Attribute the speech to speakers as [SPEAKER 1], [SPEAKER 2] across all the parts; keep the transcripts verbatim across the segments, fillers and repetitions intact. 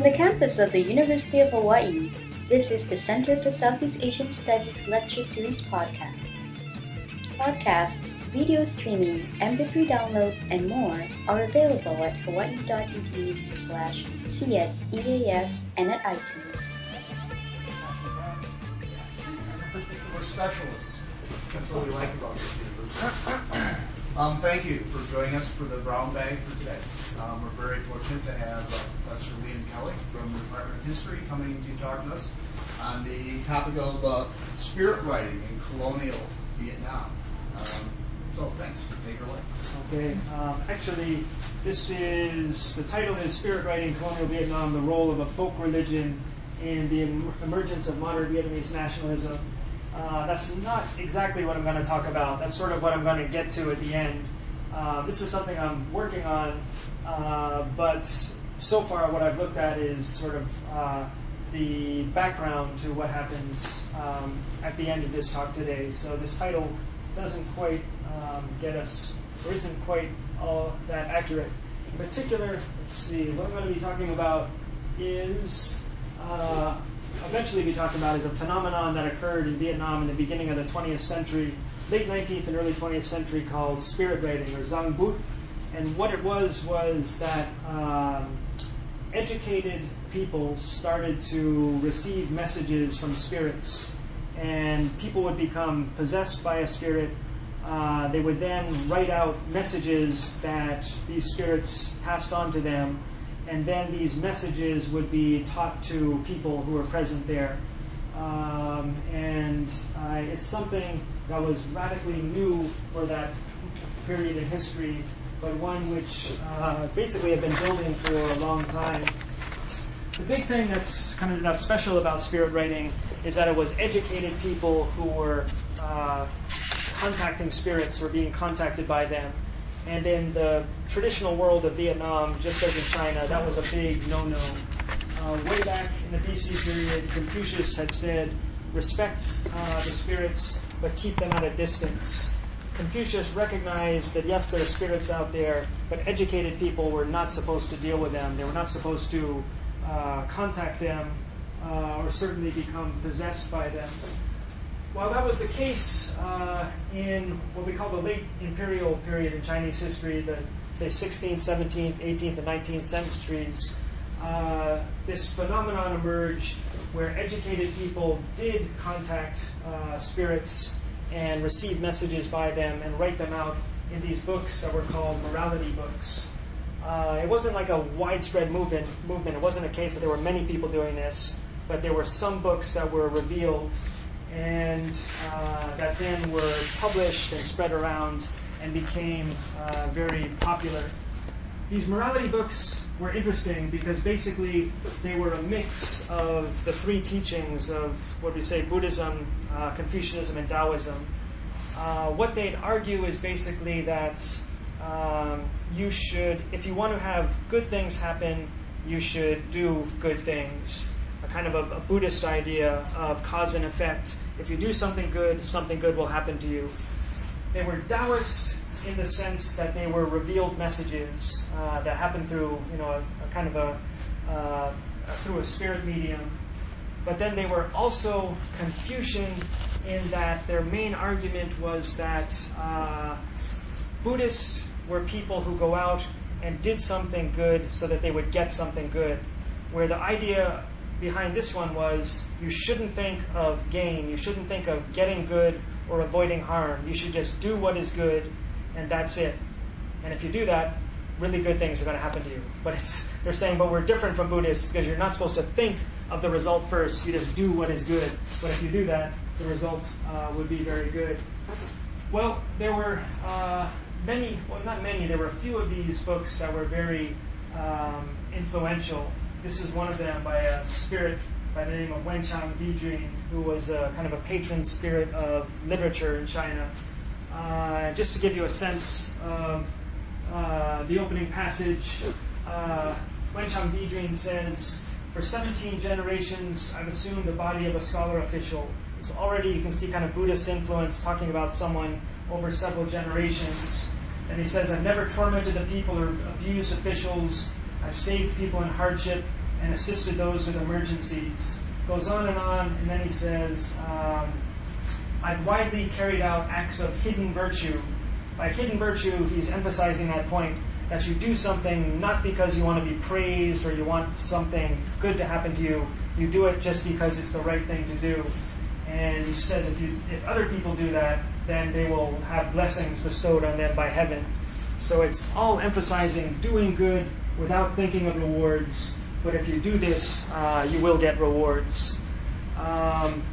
[SPEAKER 1] From the campus of the University of Hawaii, this is the Center for Southeast Asian Studies Lecture Series podcast. Podcasts, video streaming, M P three downloads, and more are available at hawaii.edu slash CSEAS and at iTunes.
[SPEAKER 2] We're specialists. That's what we like about this university. Um, thank you for joining us for the Brown Bag for today. Um, we're very fortunate to have uh, Professor Liam Kelly from the Department of History coming to talk to us on the topic of uh, spirit writing in colonial Vietnam. Um, so thanks. Take it away.
[SPEAKER 3] Okay. Um, actually, this is, the title is Spirit Writing in Colonial Vietnam, the Role of a Folk Religion in the em- Emergence of Modern Vietnamese Nationalism. Uh, that's not exactly what I'm going to talk about. That's sort of what I'm going to get to at the end. Uh, this is something I'm working on, uh, but so far what I've looked at is sort of uh, the background to what happens um, at the end of this talk today. So this title doesn't quite um, get us, or isn't quite all that accurate. In particular, let's see, what I'm going to be talking about is... Uh, eventually be talking about is a phenomenon that occurred in Vietnam in the beginning of the twentieth century, late nineteenth and early twentieth century, called spirit writing, or Zang Bút. And what it was was that um, educated people started to receive messages from spirits, and people would become possessed by a spirit. Uh, they would then write out messages that these spirits passed on to them, and then these messages would be taught to people who were present there. Um, and uh, it's something that was radically new for that period in history, but one which uh, basically had been building for a long time. The big thing that's kind of special about spirit writing is that it was educated people who were uh, contacting spirits or being contacted by them. And in the traditional world of Vietnam, just as in China, that was a big no-no. Uh, way back in the B C period, Confucius had said, respect uh, the spirits, but keep them at a distance. Confucius recognized that, yes, there are spirits out there, but educated people were not supposed to deal with them. They were not supposed to uh, contact them uh, or certainly become possessed by them. While that was the case uh, in what we call the late imperial period in Chinese history, the, say, sixteenth, seventeenth, eighteenth, and nineteenth centuries, uh, this phenomenon emerged where educated people did contact uh, spirits and receive messages by them and write them out in these books that were called morality books. Uh, it wasn't like a widespread movement, movement. It wasn't a case that there were many people doing this, but there were some books that were revealed and uh, that then were published and spread around and became uh, very popular. These morality books were interesting because basically they were a mix of the three teachings of what we say Buddhism, uh, Confucianism, and Taoism. Uh, what they'd argue is basically that um, you should, if you want to have good things happen, you should do good things. A kind of a, a Buddhist idea of cause and effect. If you do something good, something good will happen to you. They were Taoist in the sense that they were revealed messages uh, that happened through, you know, a, a kind of a uh, through a spirit medium. But then they were also Confucian in that their main argument was that uh, Buddhists were people who go out and did something good so that they would get something good, where the idea behind this one was you shouldn't think of gain, you shouldn't think of getting good or avoiding harm. You should just do what is good, and that's it. And if you do that, really good things are going to happen to you. But it's, they're saying, but we're different from Buddhists because you're not supposed to think of the result first. You just do what is good. But if you do that, the result uh, would be very good. Well, there were uh, many, well, not many, there were a few of these books that were very um, influential. This is one of them by a spirit by the name of Wenchang Didrin, who was a, kind of a patron spirit of literature in China. Uh, just to give you a sense of uh, the opening passage, uh, Wenchang Didrin says, for seventeen generations, I've assumed the body of a scholar official. So already you can see kind of Buddhist influence talking about someone over several generations. And he says, I've never tormented the people or abused officials. I've saved people in hardship and assisted those with emergencies. Goes on and on, and then he says, um, I've widely carried out acts of hidden virtue. By hidden virtue, he's emphasizing that point, that you do something not because you want to be praised or you want something good to happen to you. You do it just because it's the right thing to do. And he says if you, if other people do that, then they will have blessings bestowed on them by heaven. So it's all emphasizing doing good without thinking of rewards. But if you do this, uh, you will get rewards. Um,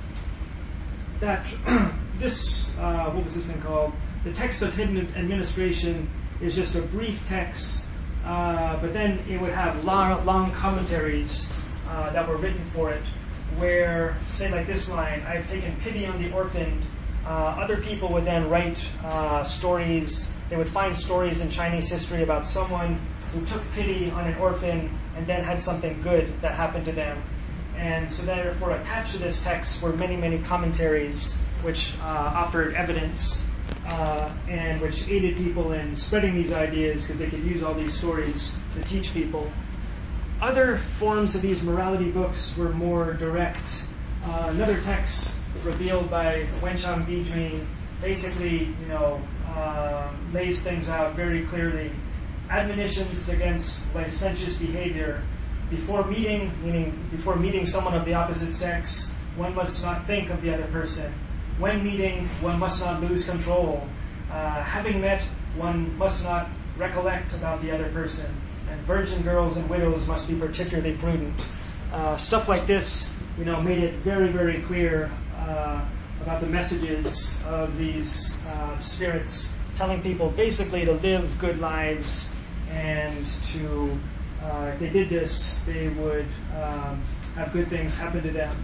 [SPEAKER 3] that this, uh, what was this thing called? The text of Hidden Administration is just a brief text, uh, but then it would have long, long commentaries uh, that were written for it, where, say like this line, I've taken pity on the orphaned. Uh, other people would then write uh, stories. They would find stories in Chinese history about someone who took pity on an orphan and then had something good that happened to them. And so therefore attached to this text were many, many commentaries which uh, offered evidence uh, and which aided people in spreading these ideas because they could use all these stories to teach people. Other forms of these morality books were more direct. Uh, another text revealed by Wenchang Bidrin basically, you know, uh, lays things out very clearly. Admonitions against licentious behavior. Before meeting, meaning before meeting someone of the opposite sex, one must not think of the other person. When meeting, one must not lose control. Uh, having met, one must not recollect about the other person. And virgin girls and widows must be particularly prudent. Uh, stuff like this, you know, made it very, very clear uh, about the messages of these uh, spirits, telling people basically to live good lives and to, uh, if they did this, they would um, have good things happen to them.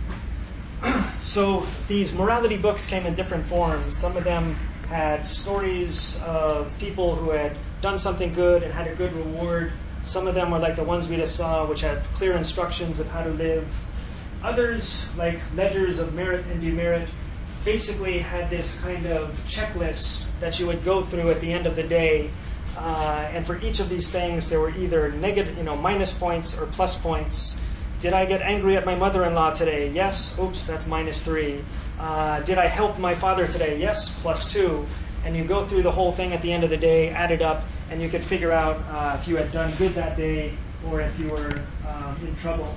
[SPEAKER 3] So these morality books came in different forms. Some of them had stories of people who had done something good and had a good reward. Some of them were like the ones we just saw, which had clear instructions of how to live. Others, like ledgers of merit and demerit, basically had this kind of checklist that you would go through at the end of the day. Uh, and for each of these things, there were either negative, you know, minus points or plus points. Did I get angry at my mother-in-law today? Yes. Oops, that's minus three. Uh, did I help my father today? Yes, plus two. And you go through the whole thing at the end of the day, add it up, and you could figure out uh, if you had done good that day or if you were um, in trouble.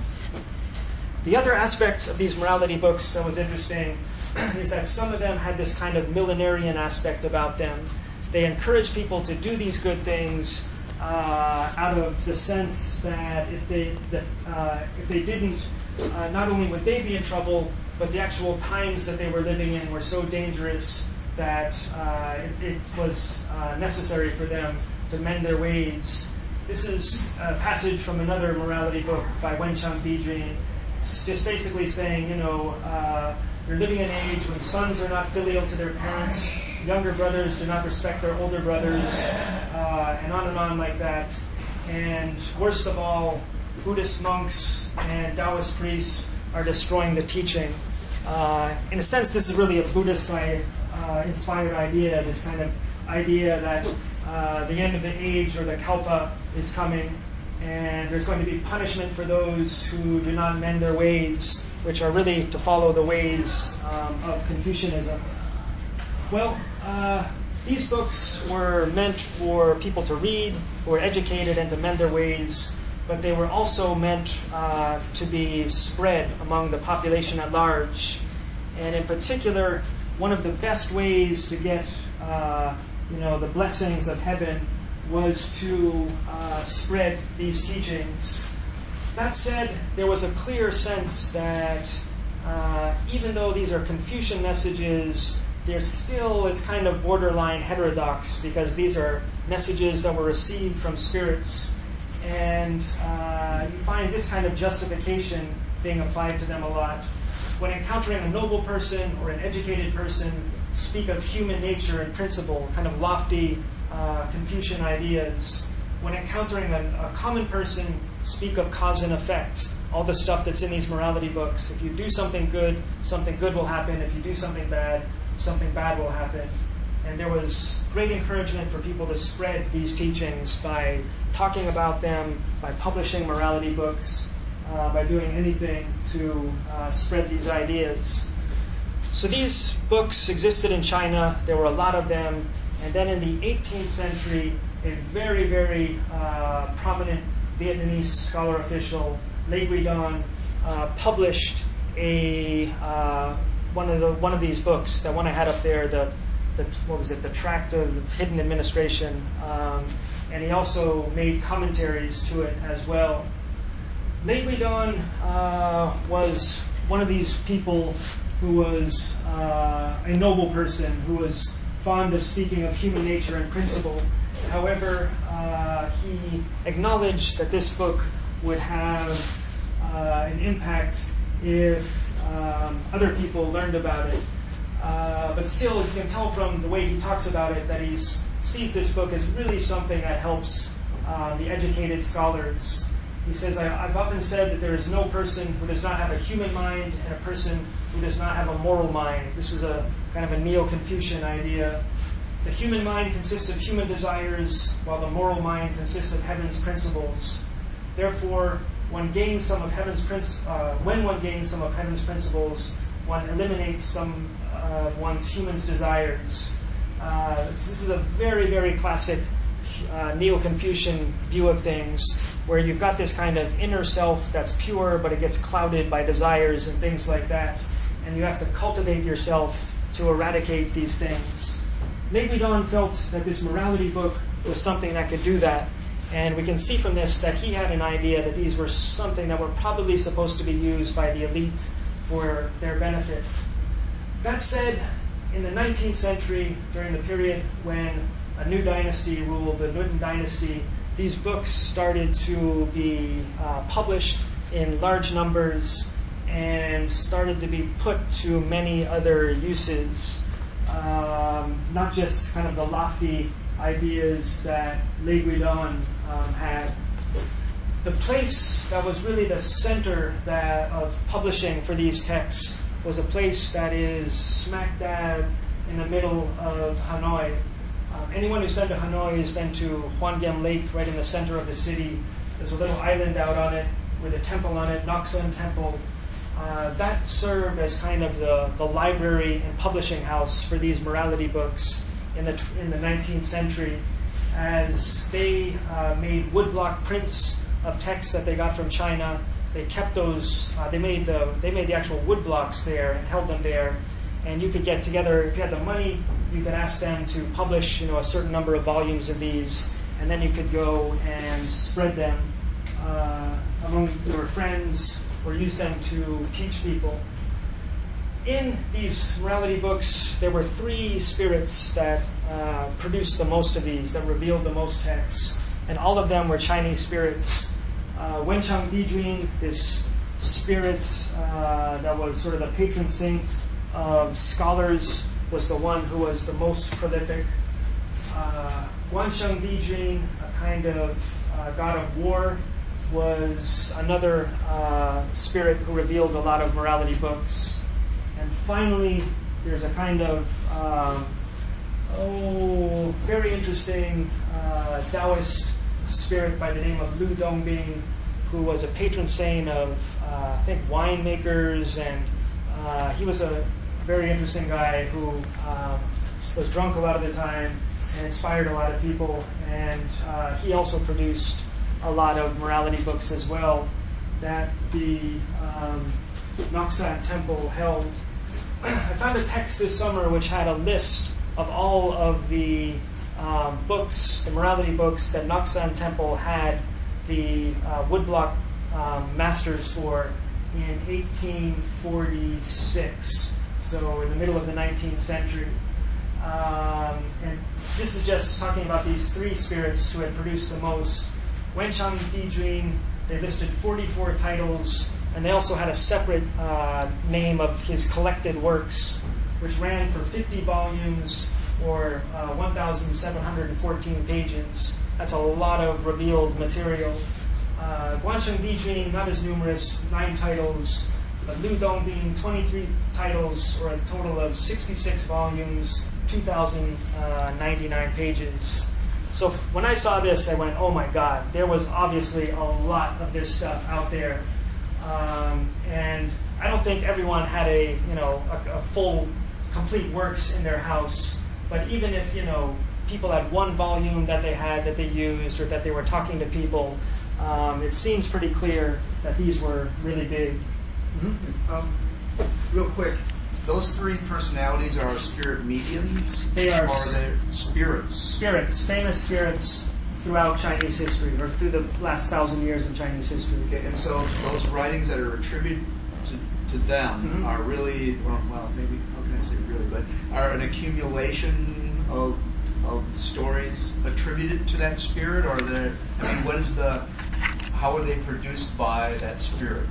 [SPEAKER 3] The other aspect of these morality books that was interesting is that some of them had this kind of millenarian aspect about them. They encouraged people to do these good things uh, out of the sense that if they that uh, if they didn't, uh, not only would they be in trouble, but the actual times that they were living in were so dangerous that uh, it, it was uh, necessary for them to mend their ways. This is a passage from another morality book by Wenchang Bidrin. It's just basically saying, you know, uh, you're living in an age when sons are not filial to their parents, younger brothers do not respect their older brothers, uh, and on and on like that. And worst of all, Buddhist monks and Taoist priests are destroying the teaching. Uh, in a sense, this is really a Buddhist uh, inspired idea, this kind of idea that uh, the end of the age or the kalpa is coming, and there's going to be punishment for those who do not mend their ways, which are really to follow the ways um, of Confucianism. Well, uh, these books were meant for people to read, who were educated, and to mend their ways, but they were also meant uh, to be spread among the population at large. And in particular, one of the best ways to get uh, you know, the blessings of heaven was to uh, spread these teachings. That said, there was a clear sense that uh, even though these are Confucian messages, they're still, it's kind of borderline heterodox, because these are messages that were received from spirits. And uh, you find this kind of justification being applied to them a lot. When encountering a noble person or an educated person, speak of human nature and principle, kind of lofty uh, Confucian ideas. When encountering a, a common person, speak of cause and effect, all the stuff that's in these morality books. If you do something good, something good will happen. If you do something bad, something bad will happen. And there was great encouragement for people to spread these teachings by talking about them, by publishing morality books. uh, by doing anything to uh, spread these ideas. So these books existed in China. There were a lot of them. And then in the eighteenth century, a very, very uh, prominent Vietnamese scholar official, Lê Quý Đôn, uh, published a uh, one of the one of these books. That one I had up there, the, the what was it, the Tract of Hidden Administration, um, and he also made commentaries to it as well. Lê Quý Đôn uh, was one of these people who was uh, a noble person, who was fond of speaking of human nature and principle. However, uh, he acknowledged that this book would have uh, an impact if um, other people learned about it. Uh, but still, you can tell from the way he talks about it that he sees this book as really something that helps uh, the educated scholars. He says, I, I've often said that there is no person who does not have a human mind and a person who does not have a moral mind. This is a kind of a Neo-Confucian idea. The human mind consists of human desires, while the moral mind consists of heaven's principles. Therefore, one gains some of heaven's princ- uh, when one gains some of heaven's principles, one eliminates some of one's human's desires. Uh, this is a very, very classic uh, Neo-Confucian view of things, where you've got this kind of inner self that's pure, but it gets clouded by desires and things like that. And you have to cultivate yourself to eradicate these things. Lê Quý Đôn felt that this morality book was something that could do that. And we can see from this that he had an idea that these were something that were probably supposed to be used by the elite for their benefit. That said, in the nineteenth century, during the period when a new dynasty ruled, the Nuyten dynasty, these books started to be uh, published in large numbers and started to be put to many other uses. Um, not just kind of the lofty ideas that Lê Quý Đôn um, had. The place that was really the center that, of publishing for these texts was a place that is smack dab in the middle of Hanoi. Um, anyone who's been to Hanoi has been to Hoan Kiem Lake, right in the center of the city. There's a little island out on it with a temple on it, Ngoc Sơn Temple. Uh, that served as kind of the, the library and publishing house for these morality books in the in the nineteenth century, as they uh, made woodblock prints of texts that they got from China. They kept those. Uh, they made the they made the actual woodblocks there and held them there, and you could get together if you had the money. You could ask them to publish, you know, a certain number of volumes of these, and then you could go and spread them uh, among your friends, or use them to teach people. In these morality books, there were three spirits that uh, produced the most of these, that revealed the most texts, and all of them were Chinese spirits. Uh, Wenchang Dijun, this spirit uh, that was sort of the patron saint of scholars, was the one who was the most prolific. Uh, Guansheng Dijun, a kind of uh, god of war, was another uh, spirit who revealed a lot of morality books. And finally, there's a kind of um, oh, very interesting uh, Taoist spirit by the name of Lu Dongbing, who was a patron saint of, uh, I think, winemakers, and uh, he was a very interesting guy who um, was drunk a lot of the time and inspired a lot of people. And uh, he also produced a lot of morality books as well that the um, Ngoc San Temple held. I found a text this summer which had a list of all of the um, books, the morality books that Ngoc San Temple had the uh, woodblock um, masters for in eighteen forty-six, so in the middle of the nineteenth century. Um, and this is just talking about these three spirits who had produced the most. Wenchang Dijun, they listed forty-four titles, and they also had a separate uh, name of his collected works, which ran for fifty volumes or uh, one thousand seven hundred fourteen pages. That's a lot of revealed material. Uh, Guansheng Dijun, not as numerous, nine titles. But Lu Dongbing, twenty-three titles, or a total of sixty-six volumes, two thousand ninety-nine pages. So when I saw this, I went, oh my God, there was obviously a lot of this stuff out there. Um, and I don't think everyone had a, you know, a, a full, complete works in their house. But even if, you know, people had one volume that they had that they used or that they were talking to people, um, it seems pretty clear that these were really big.
[SPEAKER 2] Mm-hmm. Um, real quick, those three personalities are spirit mediums?
[SPEAKER 3] They are.
[SPEAKER 2] Or are they spirits?
[SPEAKER 3] Spirits, famous spirits throughout Chinese history, or through the last thousand years of Chinese history.
[SPEAKER 2] Okay, and so those writings that are attributed to, to them mm-hmm. are really, or well, maybe, how can I say really, but are an accumulation of of stories attributed to that spirit, or the, I mean, what is the, how are they produced by that spirit?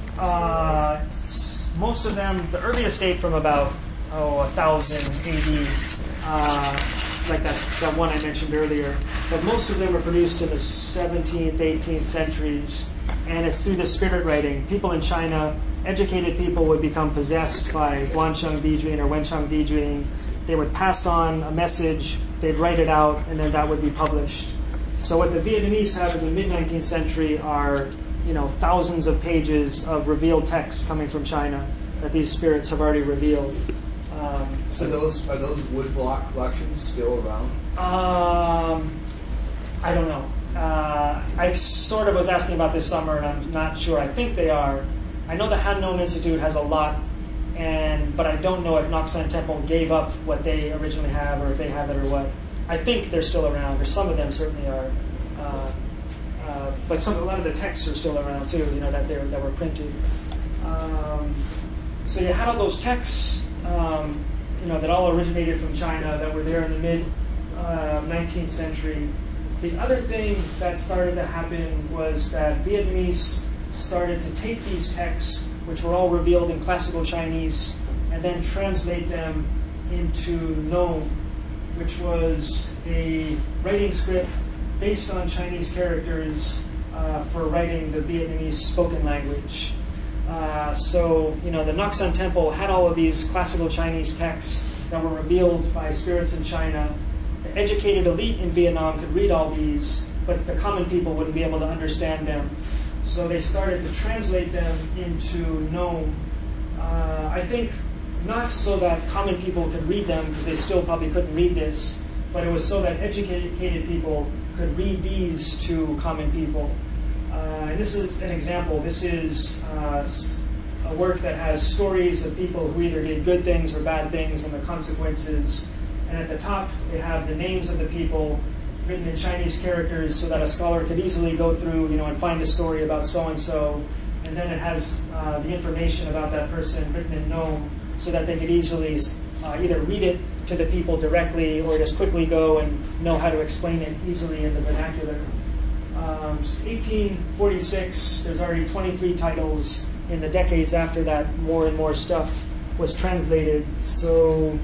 [SPEAKER 3] Uh, most of them, the earliest date from about, oh, one thousand A D, uh, like that, that one I mentioned earlier. But most of them were produced in the seventeenth, eighteenth centuries, and it's through the spirit writing. People in China, educated people, would become possessed by Guancheng Dijun or Wencheng Dijun. They would pass on a message, they'd write it out, and then that would be published. So what the Vietnamese have in the mid-nineteenth century are, you know, thousands of pages of revealed texts coming from China that these spirits have already revealed. Um, so
[SPEAKER 2] are those are those woodblock collections still around?
[SPEAKER 3] Um, I don't know. Uh, I sort of was asking about this summer, and I'm not sure. I think they are. I know the Han Nong Institute has a lot, and but I don't know if Nok San Temple gave up what they originally have, or if they have it, or what. I think they're still around, or some of them certainly are. Uh, uh, but some, a lot of the texts are still around too. You know that they that were printed. Um, so you had all those texts, um, you know, that all originated from China that were there in the mid uh, nineteenth century. The other thing that started to happen was that Vietnamese started to take these texts, which were all revealed in classical Chinese, and then translate them into Nom, which was a writing script based on Chinese characters uh, for writing the Vietnamese spoken language. Uh, so, you know, the Nok San Temple had all of these classical Chinese texts that were revealed by spirits in China. The educated elite in Vietnam could read all these, but the common people wouldn't be able to understand them. So they started to translate them into Nom. Uh, I think not so that common people could read them, because they still probably couldn't read this, but it was so that educated people could read these to common people. Uh, and this is an example. This is uh, a work that has stories of people who either did good things or bad things and the consequences. And at the top, they have the names of the people written in Chinese characters so that a scholar could easily go through, you know, and find a story about so-and-so. And then it has uh, the information about that person written in Nom so that they could easily uh, either read it to the people directly or just quickly go and know how to explain it easily in the vernacular. Um, eighteen forty-six, there's already twenty-three titles. In the decades after that, more and more stuff was translated. So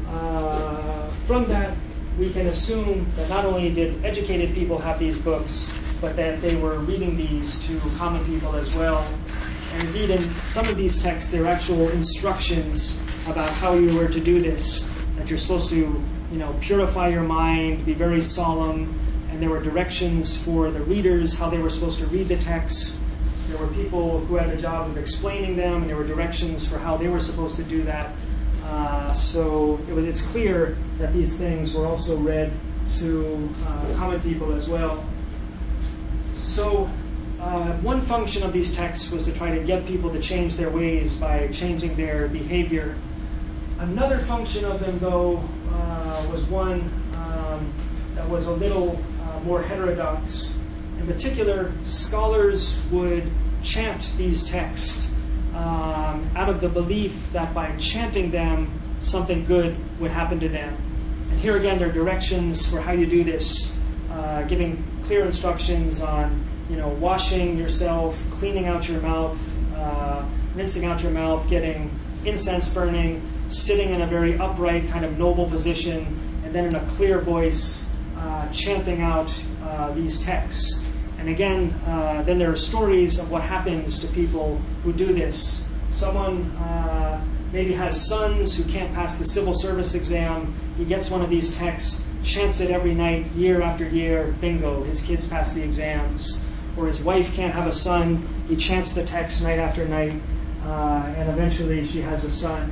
[SPEAKER 3] uh, from that, we can assume that not only did educated people have these books, but that they were reading these to common people as well. And indeed, in some of these texts, there are actual instructions about how you were to do this, that you're supposed to, you know, purify your mind, be very solemn, and there were directions for the readers, how they were supposed to read the text. There were people who had the job of explaining them, and there were directions for how they were supposed to do that. Uh, so it was, it's clear that these things were also read to uh, common people as well. So uh, one function of these texts was to try to get people to change their ways by changing their behavior. Another function of them, though, uh, was one um, that was a little uh, more heterodox. In particular, scholars would chant these texts um, out of the belief that by chanting them, something good would happen to them. And here again, there are directions for how you do this, uh, giving clear instructions on, you know, washing yourself, cleaning out your mouth, uh, rinsing out your mouth, getting incense burning, sitting in a very upright, kind of noble position, and then in a clear voice, uh, chanting out uh, these texts. And again, uh, then there are stories of what happens to people who do this. Someone uh, maybe has sons who can't pass the civil service exam. He gets one of these texts, chants it every night, year after year, bingo, his kids pass the exams. or his wife can't have a son. He chants the text night after night, uh, and eventually she has a son.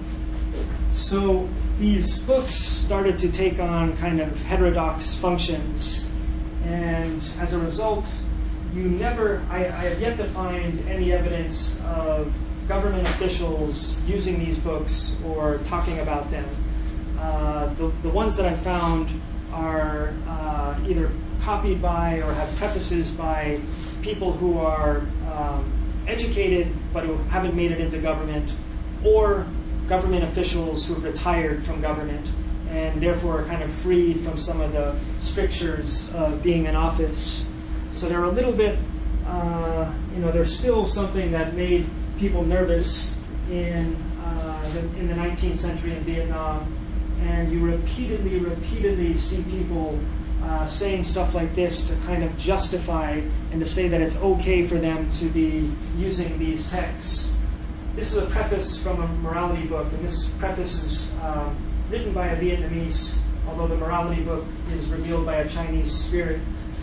[SPEAKER 3] So these books started to take on kind of heterodox functions, and as a result, you never, I, I have yet to find any evidence of government officials using these books or talking about them. Uh, the, the ones that I've found are uh, either copied by or have prefaces by people who are um, educated but who haven't made it into government, or government officials who have retired from government and therefore are kind of freed from some of the strictures of being in office. So they're a little bit, uh, you know, they're still something that made people nervous in, uh, the, in the nineteenth century in Vietnam. And you repeatedly, repeatedly see people uh, saying stuff like this to kind of justify and to say that it's okay for them to be using these texts. This is a preface from a morality book, and this preface is um, written by a Vietnamese, although the morality book is revealed by a Chinese spirit.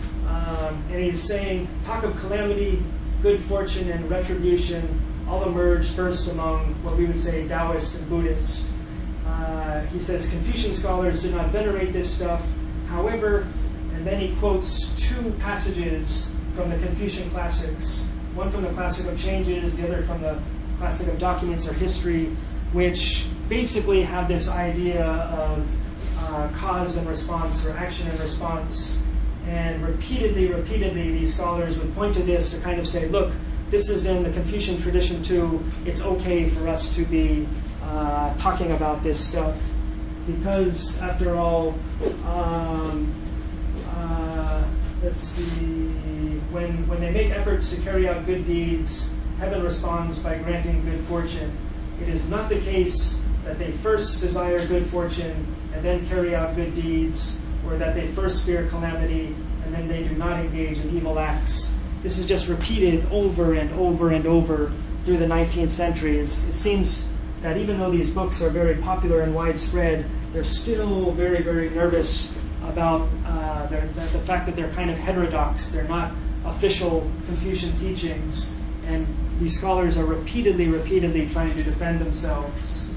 [SPEAKER 3] Um, and he's saying, talk of calamity, good fortune, and retribution all emerge first among what we would say Taoist and Buddhist. Uh, he says Confucian scholars do not venerate this stuff. However, and then he quotes two passages from the Confucian classics, one from the Classic of Changes, the other from the Classic of Documents or History, which basically have this idea of uh, cause and response, or action and response. And repeatedly, repeatedly, these scholars would point to this to kind of say, look, this is in the Confucian tradition too. It's okay for us to be uh, talking about this stuff. Because, after all, um, uh, let's see, when, when they make efforts to carry out good deeds, heaven responds by granting good fortune. It is not the case that they first desire good fortune and then carry out good deeds, or that they first fear calamity and then they do not engage in evil acts. This is just repeated over and over and over through the nineteenth century. It seems that even though these books are very popular and widespread, they're still very, very nervous about uh, their, the, the fact that they're kind of heterodox. They're not official Confucian teachings. And these scholars are repeatedly, repeatedly trying to defend themselves.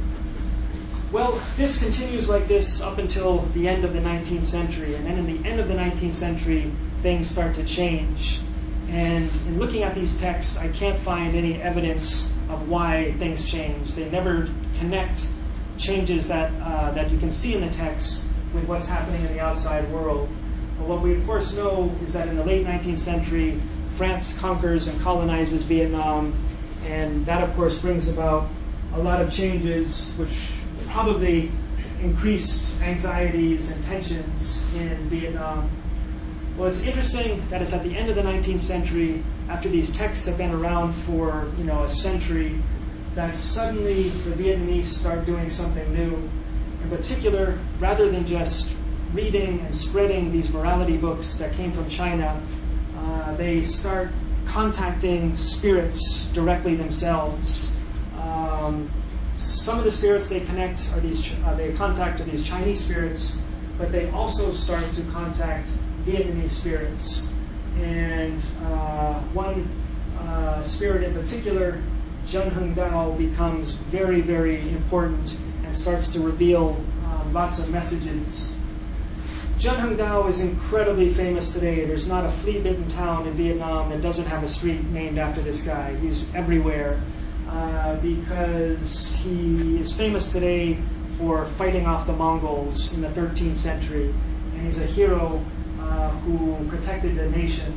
[SPEAKER 3] Well, this continues like this up until the end of the nineteenth century. And then in the end of the nineteenth century, things start to change. And in looking at these texts, I can't find any evidence of why things change. They never connect changes that, uh, that you can see in the text with what's happening in the outside world. But what we of course know is that in the late nineteenth century, France conquers and colonizes Vietnam, and that of course brings about a lot of changes which probably increased anxieties and tensions in Vietnam. Well, it's interesting that it's at the end of the nineteenth century, after these texts have been around for, you know, a century, that suddenly the Vietnamese start doing something new. In particular, rather than just reading and spreading these morality books that came from China, uh, they start contacting spirits directly themselves. Um, some of the spirits they connect are these, uh, they contact are these Chinese spirits, but they also start to contact Vietnamese spirits. And uh, one uh, spirit in particular, Zhen Heng Dao, becomes very, very important and starts to reveal um, lots of messages. Zhen Heng Dao is incredibly famous today. There's not a flea-bitten town in Vietnam that doesn't have a street named after this guy. He's everywhere uh, because he is famous today for fighting off the Mongols in the thirteenth century. And he's a hero uh, who protected the nation.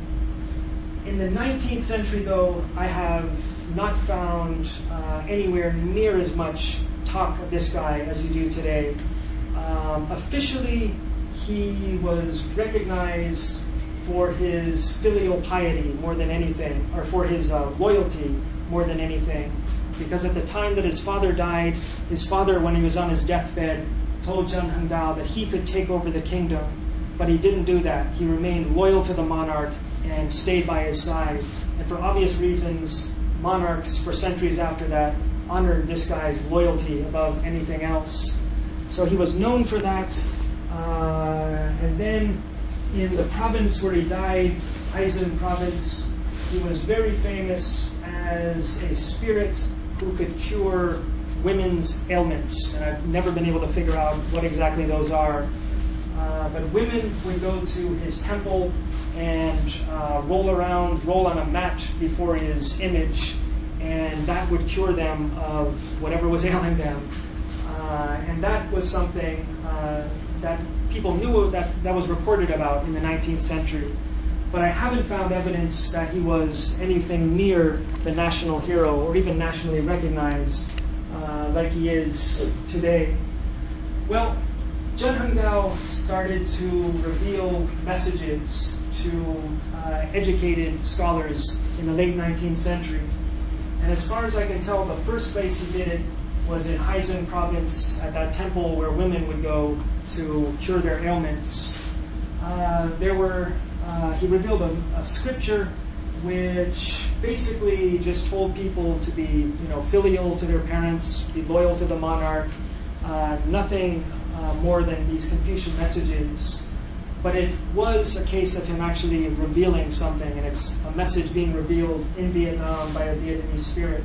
[SPEAKER 3] In the nineteenth century, though, I have not found uh, anywhere near as much talk of this guy as you do today. Um, officially, he was recognized for his filial piety more than anything, or for his uh, loyalty more than anything. Because at the time that his father died, his father, when he was on his deathbed, told Zhen Heng Dao that he could take over the kingdom. But he didn't do that. He remained loyal to the monarch and stayed by his side. And for obvious reasons, monarchs for centuries after that honored this guy's loyalty above anything else. So he was known for that. Uh, and then in the province where he died, Aizen province, he was very famous as a spirit who could cure women's ailments. And I've never been able to figure out what exactly those are. Uh, but women would go to his temple and uh, roll around, roll on a mat before his image, and that would cure them of whatever was ailing them. Uh, and that was something uh, that people knew that, that was reported about in the nineteenth century. But I haven't found evidence that he was anything near the national hero or even nationally recognized uh, like he is today. Well, Zhen Hengdao started to reveal messages to uh, educated scholars in the late nineteenth century. And as far as I can tell, the first place he did it was in Heizan province at that temple where women would go to cure their ailments. Uh, there were, uh, he revealed a, a scripture which basically just told people to be, you know, filial to their parents, be loyal to the monarch, uh, nothing uh, more than these Confucian messages. But it was a case of him actually revealing something, and it's a message being revealed in Vietnam by a Vietnamese spirit.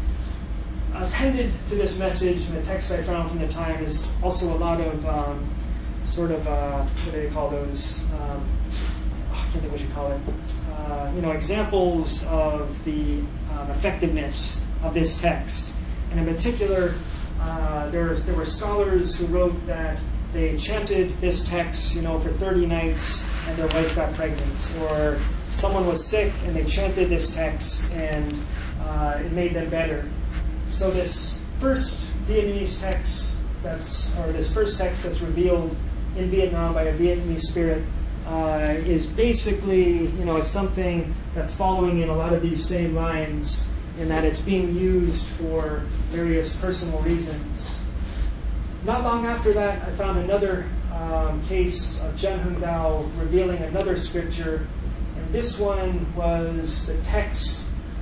[SPEAKER 3] Appended to this message in the text I found from the time is also a lot of um, sort of, uh, what do they call those? Um, oh, I can't think what you call it. Uh, you know, examples of the um, effectiveness of this text. And in particular, uh, there, there were scholars who wrote that they chanted this text, you know, for thirty nights and their wife got pregnant. Or someone was sick and they chanted this text and uh, it made them better. So this first Vietnamese text that's, or this first text that's revealed in Vietnam by a Vietnamese spirit uh, is basically, you know, it's something that's following in a lot of these same lines in that it's being used for various personal reasons. Not long after that, I found another um, case of Zhen Hengdao revealing another scripture, and this one was the text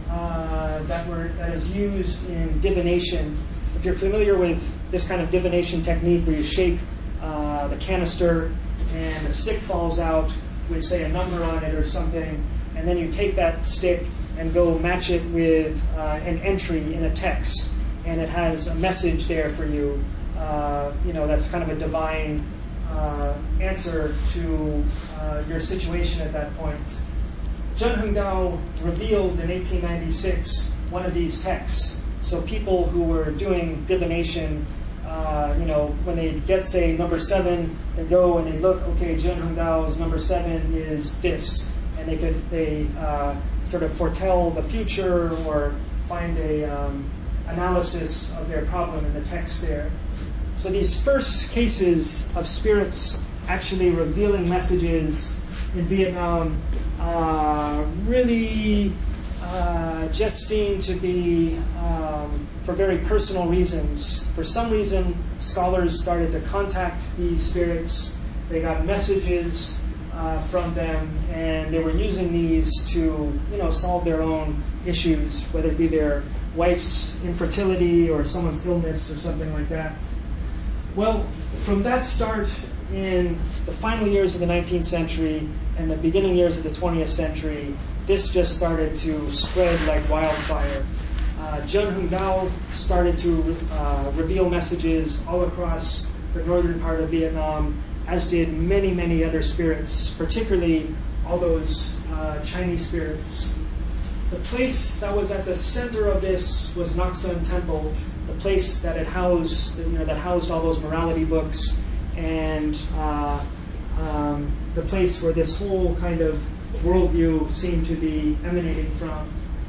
[SPEAKER 3] uh, that were that is used in divination. If you're familiar with this kind of divination technique, where you shake uh, the canister and a stick falls out with, say, a number on it or something, and then you take that stick and go match it with uh, an entry in a text, and it has a message there for you. Uh, you know, that's kind of a divine uh, answer to uh, your situation at that point. Zhen Hengdao revealed in eighteen ninety-six one of these texts. So people who were doing divination, uh, you know, when they get, say, number seven, they go and they look, okay, Zhen Hengdao's number seven is this. And they could, they uh, sort of foretell the future or find a um, analysis of their problem in the text there. So these first cases of spirits actually revealing messages in Vietnam uh, really uh, just seem to be um, for very personal reasons. For some reason, scholars started to contact these spirits. They got messages uh, from them, and they were using these to, you know, solve their own issues, whether it be their wife's infertility or someone's illness or something like that. Well, from that start in the final years of the nineteenth century and the beginning years of the twentieth century, this just started to spread like wildfire. Uh, Zhen Hengdao started to uh, reveal messages all across the northern part of Vietnam, as did many, many other spirits, particularly all those uh, Chinese spirits. The place that was at the center of this was Ngoc Sun Temple, the place that had housed, you know, that housed all those morality books, and uh, um, the place where this whole kind of worldview seemed to be emanating from.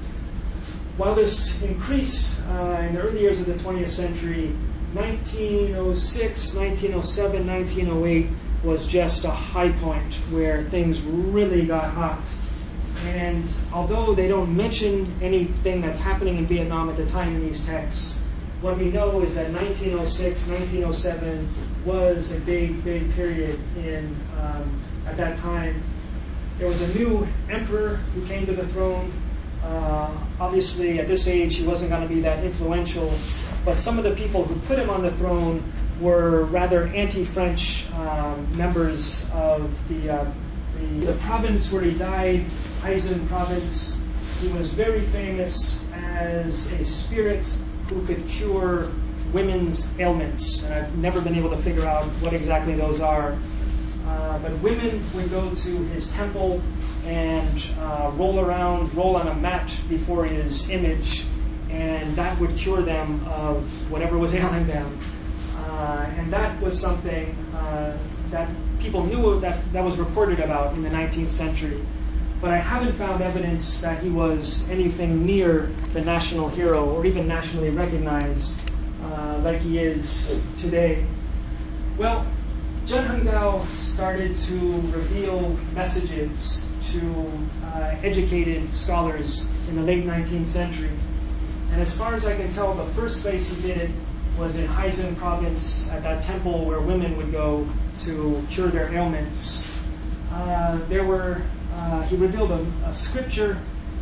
[SPEAKER 3] While this increased uh, in the early years of the twentieth century, nineteen oh six, nineteen oh seven, nineteen oh eight was just a high point where things really got hot. And although they don't mention anything that's happening in Vietnam at the time in these texts, what we know is that nineteen oh six, nineteen oh seven was a big, big period in um, at that time. There was a new emperor who came to the throne. Uh, obviously, at this age, he wasn't going to be that influential, but some of the people who put him on the throne were rather anti-French um, members of the, uh, the the province where he died, Heizan province. he was very famous as a spirit who could cure women's ailments. And I've never been able to figure out what exactly those are. Uh, but women would go to his temple and uh, roll around, roll on a mat before his image, and that would cure them of whatever was ailing them. Uh, and that was something uh, that people knew that, that was reported about in the nineteenth century. But I haven't found evidence that he was anything near the national hero or even nationally recognized uh, like he is today. Well, Zhen Hengdao started to reveal messages to uh, educated scholars in the late nineteenth century. And as far as I can tell, the first place he did it was in Heizan province at that temple where women would go to cure their ailments. Uh, there were, uh, he revealed a, a scripture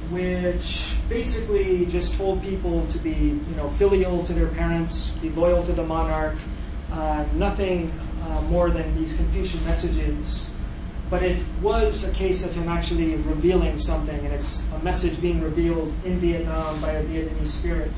[SPEAKER 3] which basically just told people to be, you know, filial to their parents, be loyal to the monarch, uh, nothing uh, more than these Confucian messages. But it was a case of him actually revealing something, and it's a message being revealed in Vietnam by a Vietnamese spirit.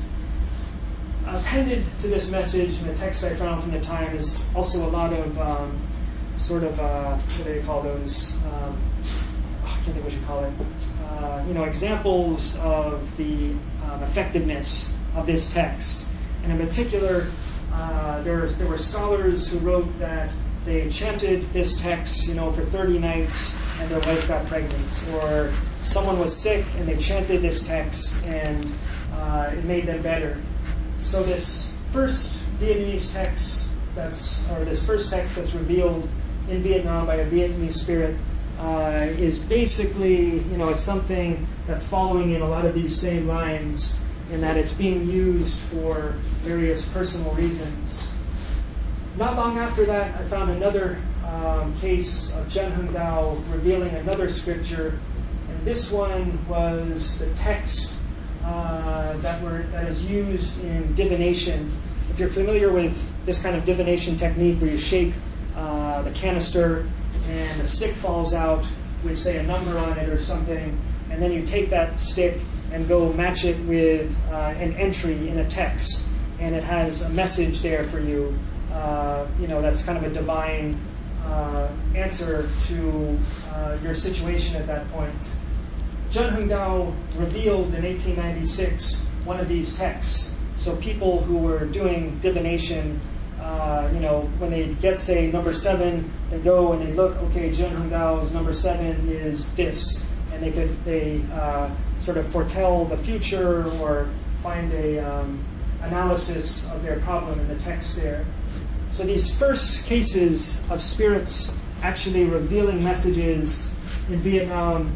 [SPEAKER 3] Appended to this message in the text I found from the time is also a lot of um, sort of, uh, what do they call those? Um, oh, I can't think what you call it. Uh, you know, examples of the um, effectiveness of this text. And in particular, uh, there, there were scholars who wrote that they chanted this text, you know, for thirty nights and their wife got pregnant. Or someone was sick and they chanted this text and uh, it made them better. So this first Vietnamese text that's, or this first text that's revealed in Vietnam by a Vietnamese spirit uh, is basically, you know, it's something that's following in a lot of these same lines in that it's being used for various personal reasons. Not long after that, I found another um, case of Zhen Hengdao revealing another scripture, and this one was the text uh, that were that is used in divination. If you're familiar with this kind of divination technique, where you shake uh, the canister and a stick falls out with, say, a number on it or something, and then you take that stick and go match it with uh, an entry in a text, and it has a message there for you. Uh, you know, that's kind of a divine uh, answer to uh, your situation at that point. Zhen Hengdao revealed in eighteen ninety-six one of these texts. So people who were doing divination, uh, you know, when they get, say, number seven, they go and they look, okay, Zhen Hengdao's number seven is this. And they could, they uh, sort of foretell the future or find a um, analysis of their problem in the text there. So these first cases of spirits actually revealing messages in Vietnam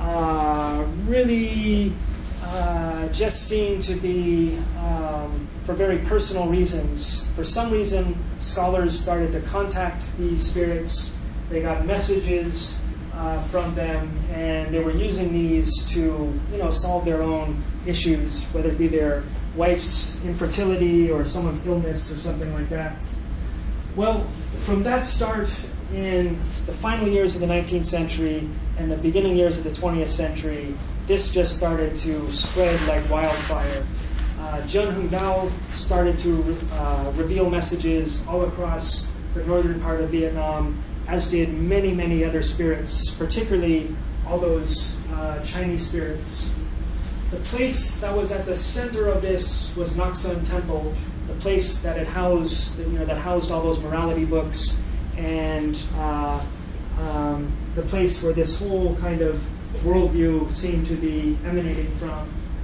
[SPEAKER 3] uh, really uh, just seem to be um, for very personal reasons. For some reason, scholars started to contact these spirits. They got messages uh, from them, and they were using these to, you know, solve their own issues, whether it be their wife's infertility or someone's illness or something like that. Well, from that start in the final years of the nineteenth century and the beginning years of the twentieth century, this just started to spread like wildfire. Uh, Zhen Hengdao started to uh, reveal messages all across the northern part of Vietnam, as did many, many other spirits, particularly all those uh, Chinese spirits. The place that was at the center of this was Nak Sun Temple, the place that had housed, you know, that housed all those morality books, and uh, um, the place where this whole kind of worldview seemed to be emanating from.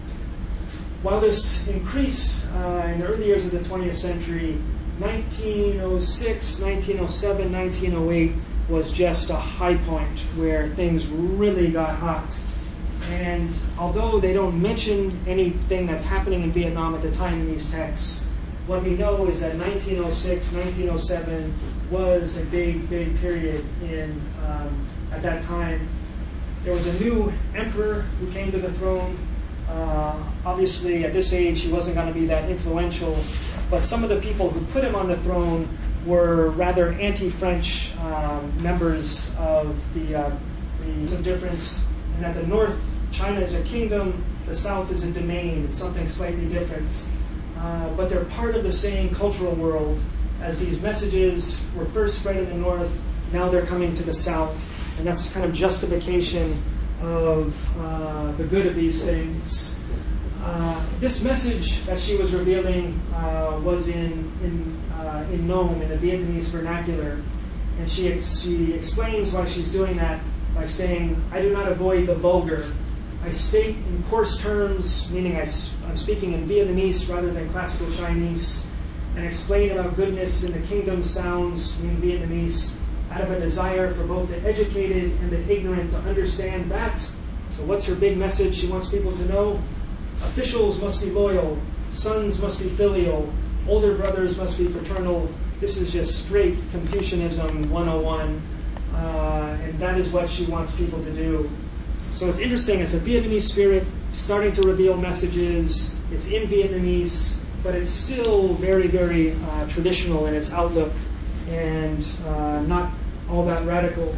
[SPEAKER 3] While this increased uh, in the early years of the twentieth century, nineteen oh six, nineteen oh seven, nineteen oh eight was just a high point where things really got hot. And although they don't mention anything that's happening in Vietnam at the time in these texts, what we know is that nineteen oh six, nineteen oh seven was a big, big period in um, at that time. There was a new emperor who came to the throne. Uh, obviously, at this age, he wasn't going to be that influential, but some of the people who put him on the throne were rather anti-French um, members of the, uh, the some difference. And at the north China is a kingdom, the South is a domain. It's something slightly different. Uh, but they're part of the same cultural world. As these messages were first spread in the North, now they're coming to the South. And that's kind of justification of uh, the good of these things. Uh, this message that she was revealing uh, was in in, uh, in Nome, in the Vietnamese vernacular. And she, ex- she explains why she's doing that by saying, I do not avoid the vulgar. I state in coarse terms, meaning I, I'm speaking in Vietnamese rather than classical Chinese, and explain about goodness in the kingdom sounds, meaning Vietnamese, out of a desire for both the educated and the ignorant to understand that. So what's her big message she wants people to know? Officials must be loyal, sons must be filial, older brothers must be fraternal. This is just straight Confucianism one oh one, uh, and that is what she wants people to do. So it's interesting, it's a Vietnamese spirit starting to reveal messages. It's in Vietnamese, but it's still very, very uh, traditional in its outlook and uh, not all that radical.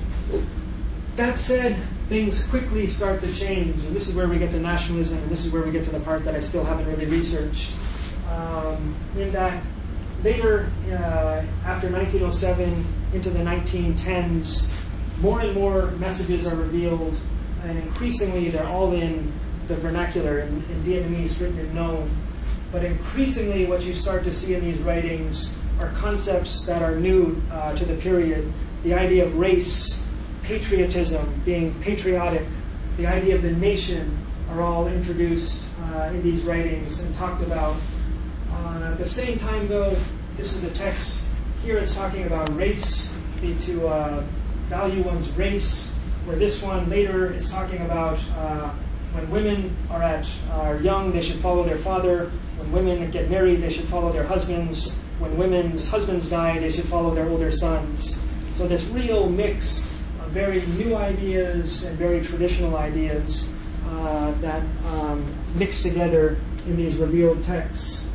[SPEAKER 3] That said, things quickly start to change, and this is where we get to nationalism, and this is where we get to the part that I still haven't really researched. Um, in that later, uh, after nineteen oh seven, into the nineteen tens, more and more messages are revealed, and increasingly they're all in the vernacular, in, in Vietnamese, written in Nome. But increasingly what you start to see in these writings are concepts that are new uh, to the period. The idea of race, patriotism, being patriotic, the idea of the nation are all introduced uh, in these writings and talked about. Uh, at the same time, though, this is a text, here it's talking about race, be to uh, value one's race, where this one later is talking about uh, when women are at are young, they should follow their father. When women get married, they should follow their husbands. When women's husbands die, they should follow their older sons. So this real mix of very new ideas and very traditional ideas uh, that um, mix together in these revealed texts.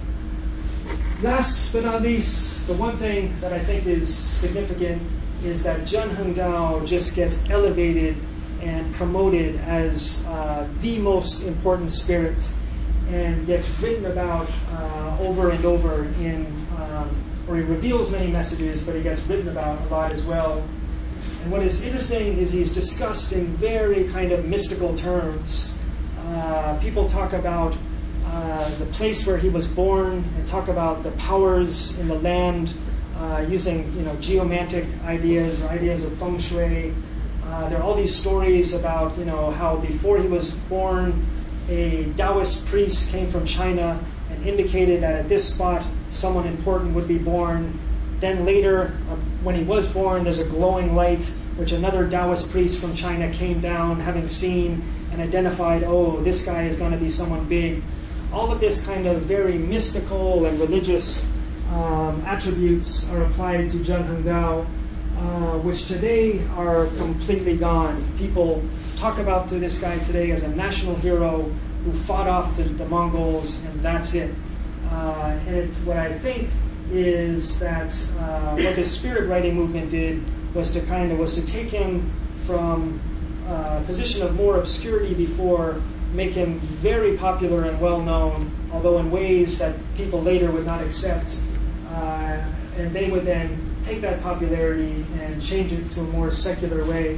[SPEAKER 3] Last but not least, the one thing that I think is significant is that Zhen Hengdao just gets elevated and promoted as uh, the most important spirit, and gets written about uh, over and over in, um, or he reveals many messages, but he gets written about a lot as well. And what is interesting is he's discussed in very kind of mystical terms. Uh, people talk about uh, the place where he was born, and talk about the powers in the land, uh, using you know geomantic ideas or ideas of feng shui. Uh, there are all these stories about you know how before he was born, a Taoist priest came from China and indicated that at this spot someone important would be born. Then later, uh, when he was born, there's a glowing light, which another Taoist priest from China came down, having seen and identified, oh, this guy is going to be someone big. All of this kind of very mystical and religious um, attributes are applied to Zhen Hengdao, uh, which today are completely gone. People talk about to this guy today as a national hero who fought off the, the Mongols, and that's it. Uh, and it's, what I think is that uh, what the spirit writing movement did was to kind of was to take him from uh, a position of more obscurity before, make him very popular and well known, although in ways that people later would not accept, uh, and they would then take that popularity and change it to a more secular way.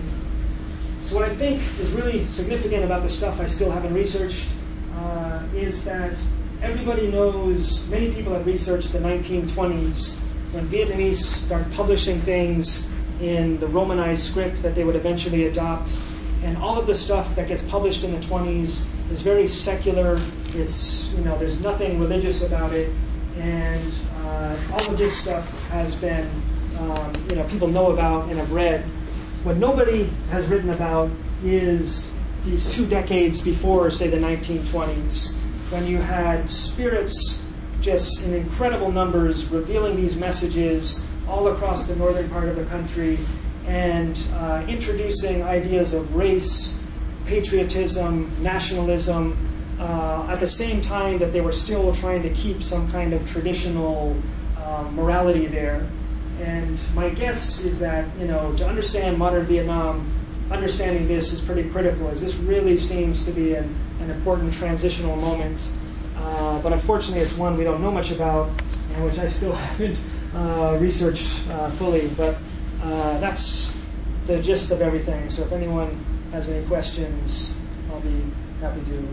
[SPEAKER 3] So what I think is really significant about the stuff I still haven't researched uh, is that everybody knows, many people have researched the nineteen twenties, when Vietnamese start publishing things in the Romanized script that they would eventually adopt. And all of the stuff that gets published in the twenties is very secular. It's, you know, there's nothing religious about it. And uh, all of this stuff has been, um, you know, people know about and have read. What nobody has written about is these two decades before, say, the nineteen twenties, when you had spirits just in incredible numbers revealing these messages all across the northern part of the country, and uh, introducing ideas of race, patriotism, nationalism, uh, at the same time that they were still trying to keep some kind of traditional uh, morality there. And my guess is that, you know, to understand modern Vietnam, understanding this is pretty critical, as this really seems to be an, an important transitional moment. Uh, but unfortunately, it's one we don't know much about, and which I still haven't uh, researched uh, fully. But uh, that's the gist of everything. So if anyone has any questions, I'll be happy to.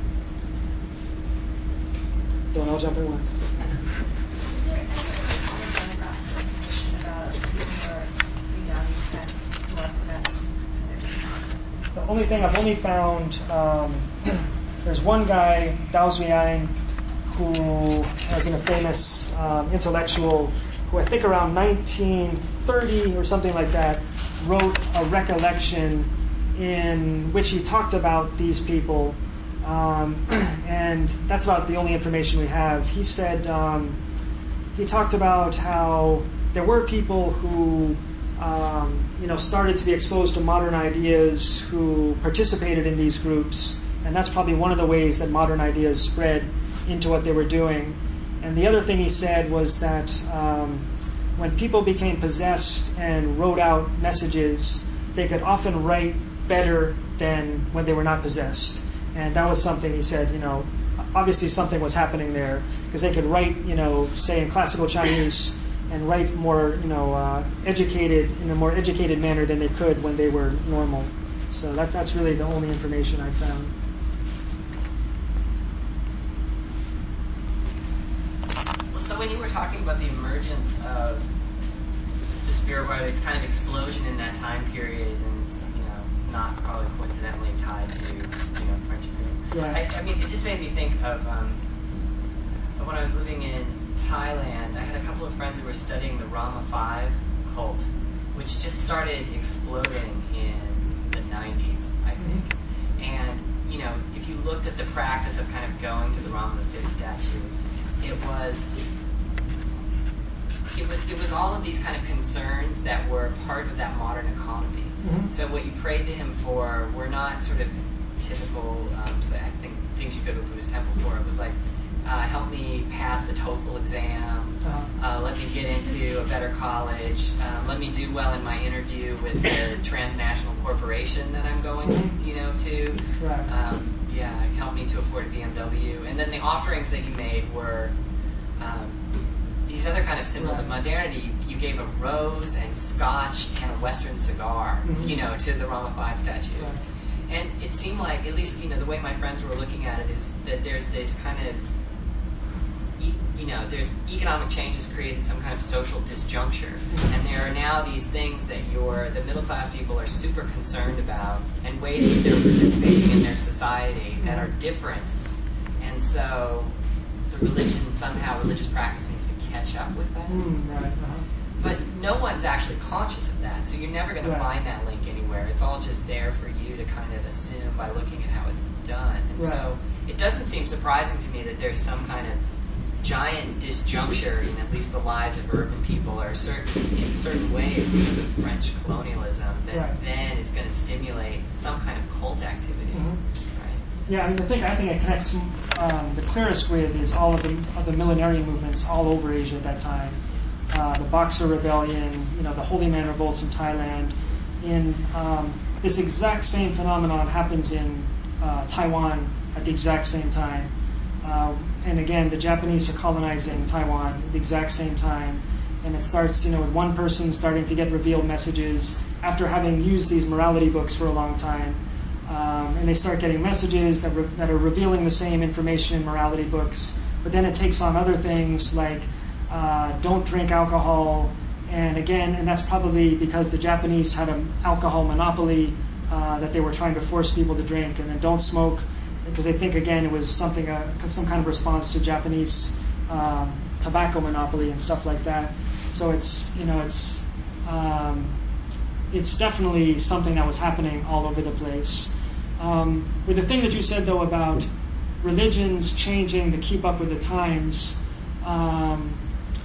[SPEAKER 3] Don't all jump in once.
[SPEAKER 4] Is there any demographic information about people who are putting down these texts who are possessed and they're just not possessed?
[SPEAKER 3] The only thing I've only found, um, there's one guy, Dao Zuian, who was a famous um, intellectual who I think around nineteen thirty or something like that wrote a recollection in which he talked about these people. Um, and that's about the only information we have. He said, um, he talked about how there were people who um, you know, started to be exposed to modern ideas, who participated in these groups, and that's probably one of the ways that modern ideas spread into what they were doing. And the other thing he said was that um, when people became possessed and wrote out messages, they could often write better than when they were not possessed. And that was something he said, you know, obviously something was happening there, because they could write, you know, say in classical Chinese, and write more, you know, uh, educated, in a more educated manner than they could when they were normal. So that, that's really the only information I found.
[SPEAKER 5] Well, so when you were talking about the emergence of the spirit world, it's kind of explosion in that time period, and it's, you know, not probably coincidentally tied to, you know, French Imperial.
[SPEAKER 3] Right.
[SPEAKER 5] I, I mean, it just made me think of, um, of when I was living in Thailand. I had a couple of friends who were studying the Rama five cult, which just started exploding in the nineties, I think. Mm-hmm. And, you know, if you looked at the practice of kind of going to the Rama the fifth statue, it was, it was, it was all of these kind of concerns that were part of that modern economy. Mm-hmm. So what you prayed to him for were not sort of typical, um, so I think, things you go to a Buddhist temple for. It was like, uh, help me pass the TOEFL exam, uh-huh. uh, let me get into a better college, um, let me do well in my interview with the transnational corporation that I'm going, mm-hmm. you know, to.
[SPEAKER 3] Right.
[SPEAKER 5] Um, yeah, help me to afford a B M W. And then the offerings that you made were um, these other kind of symbols right. of modernity. You gave a rose and scotch and a Western cigar, mm-hmm. you know, to the Rama five statue. Right. And it seemed like, at least, you know, the way my friends were looking at it is that there's this kind of, e- you know, there's economic changes created some kind of social disjuncture. Mm-hmm. And there are now these things that your, the middle class people are super concerned about, and ways that they're participating in their society that are different. And so the religion, somehow religious practice needs to catch up with that.
[SPEAKER 3] Mm, right. Uh-huh.
[SPEAKER 5] But no one's actually conscious of that, so you're never going
[SPEAKER 3] right.
[SPEAKER 5] to find that link anywhere. It's all just there for you to kind of assume by looking at how it's done. And
[SPEAKER 3] right.
[SPEAKER 5] so it doesn't seem surprising to me that there's some kind of giant disjuncture in at least the lives of urban people, or certain in certain ways because of French colonialism, that
[SPEAKER 3] right.
[SPEAKER 5] then is going to stimulate some kind of cult activity.
[SPEAKER 3] Mm-hmm.
[SPEAKER 5] Right?
[SPEAKER 3] Yeah, I mean, the thing I think it connects um, the clearest with is all of the, of the millenarian movements all over Asia at that time. Uh, the Boxer Rebellion, you know, the Holy Man revolts in Thailand. In um, this exact same phenomenon happens in uh, Taiwan at the exact same time. Uh, and again, the Japanese are colonizing Taiwan at the exact same time. And it starts, you know, with one person starting to get revealed messages after having used these morality books for a long time. Um, and they start getting messages that, re- that are revealing the same information in morality books. But then it takes on other things like Uh, don't drink alcohol, and again, and that's probably because the Japanese had an alcohol monopoly uh, that they were trying to force people to drink, and then don't smoke, because they think, again, it was something, uh, some kind of response to Japanese um, tobacco monopoly and stuff like that. So it's, you know, it's, um, it's definitely something that was happening all over the place. Um, with the thing that you said, though, about religions changing to keep up with the times, um,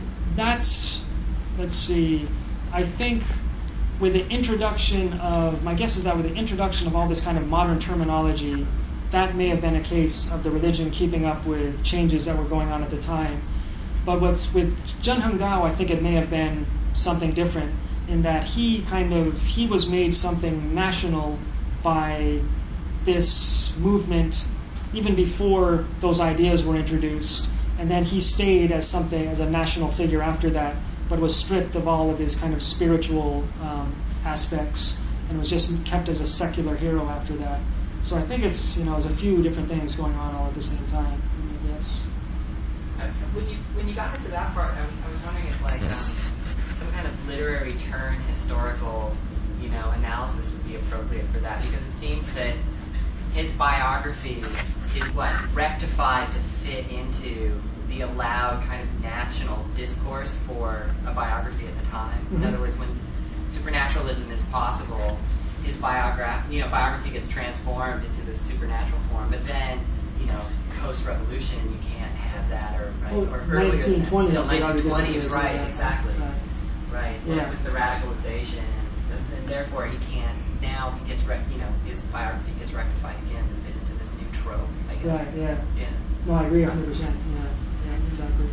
[SPEAKER 3] That's, let's see, I think with the introduction of, my guess is that with the introduction of all this kind of modern terminology, that may have been a case of the religion keeping up with changes that were going on at the time. But what's with Zhen Hengdao, I think it may have been something different, in that he kind of, he was made something national by this movement even before those ideas were introduced. And then he stayed as something, as a national figure after that, but was stripped of all of his kind of spiritual um, aspects and was just kept as a secular hero after that. So I think it's, you know, there's a few different things going on all at the same time, I guess.
[SPEAKER 5] When you when you got into that part, I was I was wondering if like um, some kind of literary turn, historical, you know, analysis would be appropriate for that, because it seems that his biography is what rectified to fit into the allowed kind of national discourse for a biography at the time. Mm-hmm. In other words, when supernaturalism is possible, his biography, you know, biography gets transformed into this supernatural form. But then, you know, post-revolution, you can't have that, or right,
[SPEAKER 3] well,
[SPEAKER 5] or earlier
[SPEAKER 3] nineteen twenties,
[SPEAKER 5] than that. Still, nineteen twenties, right?
[SPEAKER 3] Yeah.
[SPEAKER 5] Exactly,
[SPEAKER 3] right,
[SPEAKER 5] right.
[SPEAKER 3] Yeah.
[SPEAKER 5] With the radicalization, and, and therefore he can't. Now he gets, rec- you know, his biography gets rectified again to fit into this new trope, I guess.
[SPEAKER 3] Right. Yeah.
[SPEAKER 5] Yeah.
[SPEAKER 3] No, I agree one hundred percent. Yeah. Yeah. Exactly.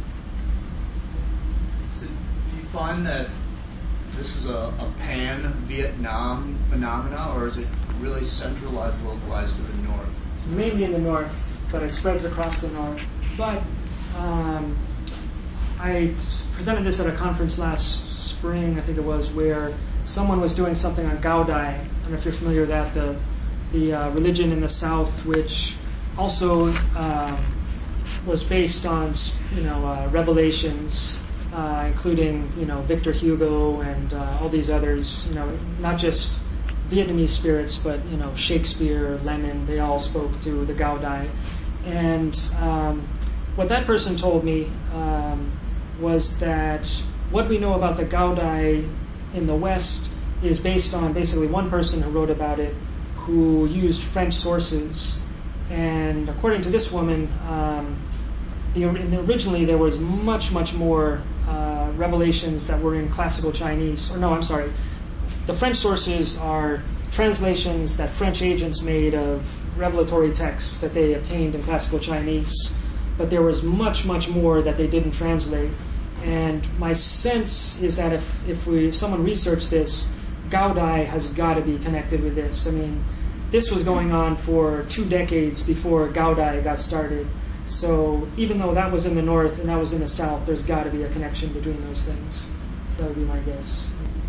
[SPEAKER 2] So, do you find that this is a, a pan-Vietnam phenomena, or is it really centralized, localized to the north?
[SPEAKER 3] It's mainly in the north, but it spreads across the north. But um, I t- presented this at a conference last spring, I think it was, where someone was doing something on Gaodai. I don't know if you're familiar with that, the the uh, religion in the south, which also um, was based on, you know, uh, revelations, uh, including, you know, Victor Hugo and uh, all these others. You know, not just Vietnamese spirits, but, you know, Shakespeare, Lenin. They all spoke to the Gaodai. And um, what that person told me um, was that what we know about the Gaodai in the West is based on basically one person who wrote about it, who used French sources. And according to this woman, um, the, originally there was much, much more uh, revelations that were in classical Chinese. Or no, I'm sorry. The French sources are translations that French agents made of revelatory texts that they obtained in classical Chinese. But there was much, much more that they didn't translate. And my sense is that if, if, we, if someone researched this, Gaodai has got to be connected with this. I mean, this was going on for two decades before Gaodai got started. So even though that was in the north and that was in the south, there's got to be a connection between those things. So that would be my guess.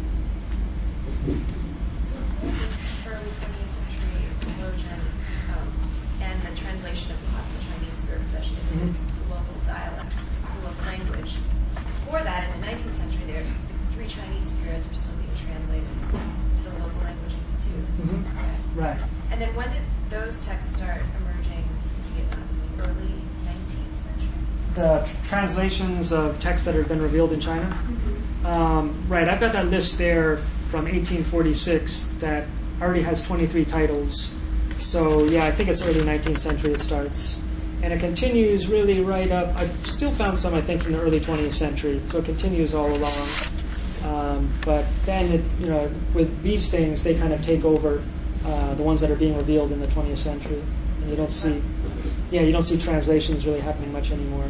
[SPEAKER 4] This early twentieth century explosion um, and the translation of the classical Chinese spirit possession into mm-hmm. local dialects, the local language. Before that, in the nineteenth century, there the three Chinese spirits were still being translated to the local languages too.
[SPEAKER 3] Mm-hmm. Right. right.
[SPEAKER 4] And then when did those texts start emerging in Vietnam? The early nineteenth century.
[SPEAKER 3] The tr- translations of texts that have been revealed in China. Mm-hmm. Um, right. I've got that list there from eighteen forty-six that already has twenty-three titles. So yeah, I think it's early nineteenth century it starts. And it continues really right up. I've still found some, I think, from the early twentieth century. So it continues all along. Um, but then, it, you know, with these things, they kind of take over uh, the ones that are being revealed in the twentieth century. And you don't see, yeah, you don't see translations really happening much anymore.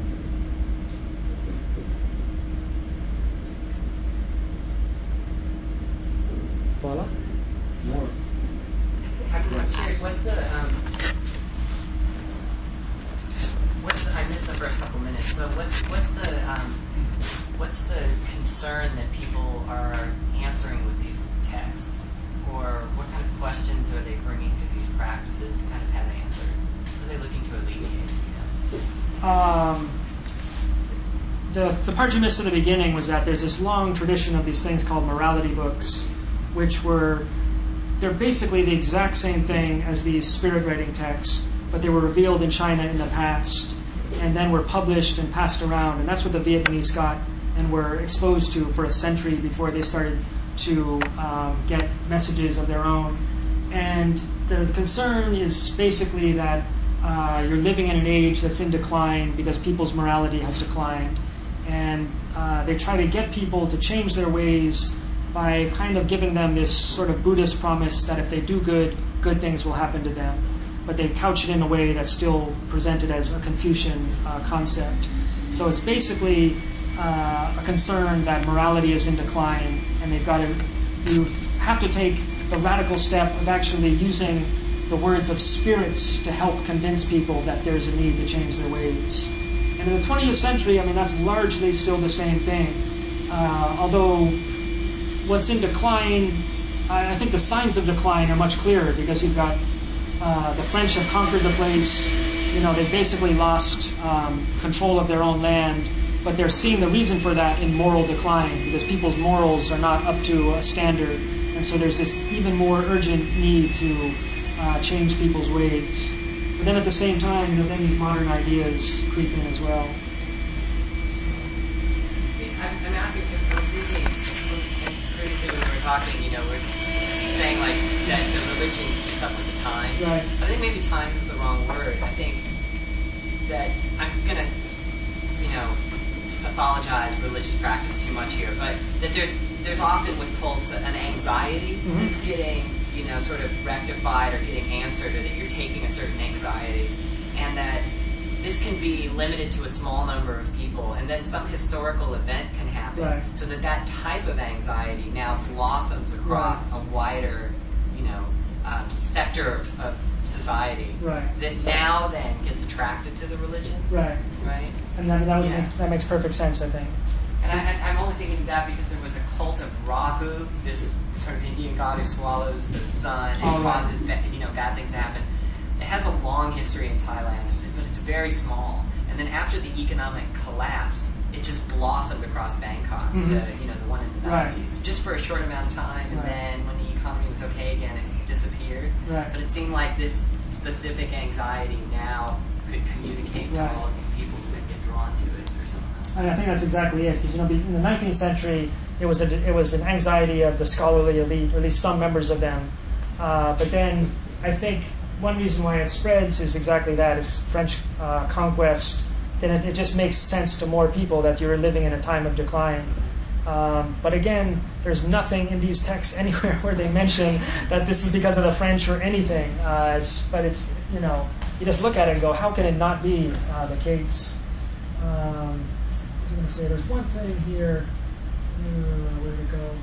[SPEAKER 3] Voila.
[SPEAKER 2] More.
[SPEAKER 5] I'm curious, what's the um, what's the, I missed the first couple minutes. So what what's the um, what's the concern that people are answering with these texts, or what kind of questions are they bringing to these practices to kind of have answered? What are they looking to alleviate? You know?
[SPEAKER 3] Um, the the part you missed at the beginning was that there's this long tradition of these things called morality books, which were they're basically the exact same thing as these spirit writing texts, but they were revealed in China in the past, and then were published and passed around, and that's what the Vietnamese got and were exposed to for a century before they started to um, get messages of their own. And the concern is basically that uh, you're living in an age that's in decline because people's morality has declined, and uh, they try to get people to change their ways by kind of giving them this sort of Buddhist promise that if they do good, good things will happen to them. But they couch it in a way that's still presented as a Confucian uh, concept. So it's basically uh, a concern that morality is in decline, and they've got to, you have to take the radical step of actually using the words of spirits to help convince people that there's a need to change their ways. And in the twentieth century, I mean, that's largely still the same thing. Uh, although what's in decline, I, I think the signs of decline are much clearer, because you've got uh, the French have conquered the place. You know, they've basically lost um, control of their own land, but they're seeing the reason for that in moral decline, because people's morals are not up to a standard. And so there's this even more urgent need to uh, change people's ways. But then at the same time, you know, then these modern ideas creep in as well. So.
[SPEAKER 5] I'm, I'm asking because I was thinking, previously when we were talking, you know, we're saying like that the religion keeps up with the times.
[SPEAKER 3] Right.
[SPEAKER 5] I think maybe times is the wrong word. I think that I'm gonna, you know, pathologize religious practice too much here, but that there's there's often with cults an anxiety mm-hmm. that's getting, you know, sort of rectified or getting answered, or that you're taking a certain anxiety, and that this can be limited to a small number of people, and then some historical event can happen,
[SPEAKER 3] right.
[SPEAKER 5] so that that type of anxiety now blossoms across right. a wider, you know, um, sector of, of society
[SPEAKER 3] right.
[SPEAKER 5] that now then gets attracted to the religion.
[SPEAKER 3] Right.
[SPEAKER 5] Right.
[SPEAKER 3] And that, that,
[SPEAKER 5] yeah.
[SPEAKER 3] makes, that makes perfect sense, I think.
[SPEAKER 5] And I, I'm only thinking of that because there was a cult of Rahu, this sort of Indian god who swallows the sun and
[SPEAKER 3] oh,
[SPEAKER 5] causes
[SPEAKER 3] right.
[SPEAKER 5] ba- you know bad things to happen. It has a long history in Thailand, but it's very small. And then after the economic collapse, it just blossomed across Bangkok,
[SPEAKER 3] mm-hmm.
[SPEAKER 5] the you know the one in the nineties,
[SPEAKER 3] right.
[SPEAKER 5] just for a short amount of time. And
[SPEAKER 3] right.
[SPEAKER 5] then when the economy was okay again, it disappeared.
[SPEAKER 3] Right.
[SPEAKER 5] But it seemed like this specific anxiety now could communicate
[SPEAKER 3] right.
[SPEAKER 5] to all of these people who would get drawn to it or something.
[SPEAKER 3] And I think that's exactly it, because you know, in the nineteenth century, it was a, it was an anxiety of the scholarly elite, or at least some members of them. Uh, but then I think one reason why it spreads is exactly that: is French uh, conquest. Then it, it just makes sense to more people that you're living in a time of decline. Um, but again, there's nothing in these texts anywhere where they mention that this is because of the French or anything. Uh, it's, but it's, you know, you just look at it and go, how can it not be uh, the case? Um, I was going to say, there's one thing here. Uh, where did it go?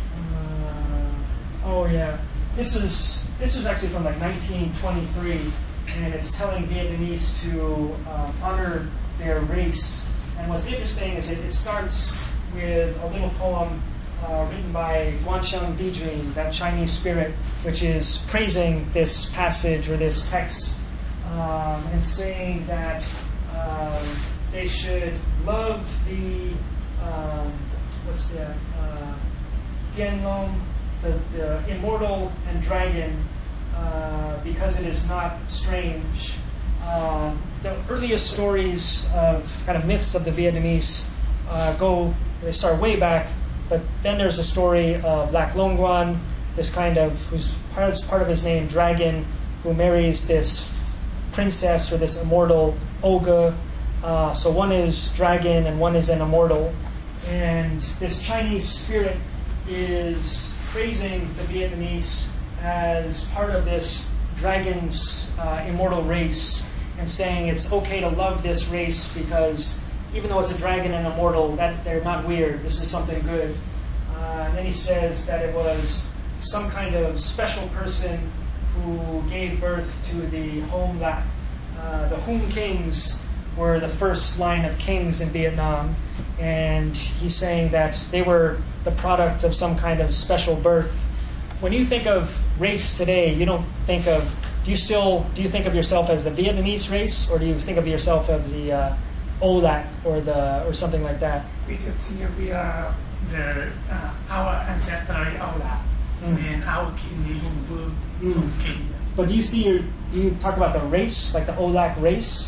[SPEAKER 3] Uh, oh yeah, this is this is actually from like nineteen twenty-three, and it's telling Vietnamese to uh, honor their race. And what's interesting is it, it starts with a little poem uh, written by Guancheng Didrin, that Chinese spirit, which is praising this passage or this text, um, and saying that um, they should love the um, what's that? Uh, Tianlong, the, the immortal and dragon, uh, because it is not strange. Um, the earliest stories of kind of myths of the Vietnamese uh, go, they start way back, but then there's a story of Lac Long Quan, this kind of, who's part, part of his name, dragon, who marries this princess or this immortal ogre. Uh, so one is dragon and one is an immortal. And this Chinese spirit is praising the Vietnamese as part of this dragon's uh, immortal race, and saying it's okay to love this race because even though it's a dragon and immortal, that they're not weird. This is something good. Uh, and then he says that it was some kind of special person who gave birth to the Hom Lac. Uh, the Hung Kings were the first line of kings in Vietnam, and he's saying that they were the product of some kind of special birth. When you think of race today, you don't think of, do you still, do you think of yourself as the Vietnamese race, or do you think of yourself as the uh, O L A C or the or something like that?
[SPEAKER 6] We just think we are the uh, our ancestral O L A C mm. and our king is Hung mm. King.
[SPEAKER 3] But do you see your, do you talk about the race, like the O L A C race?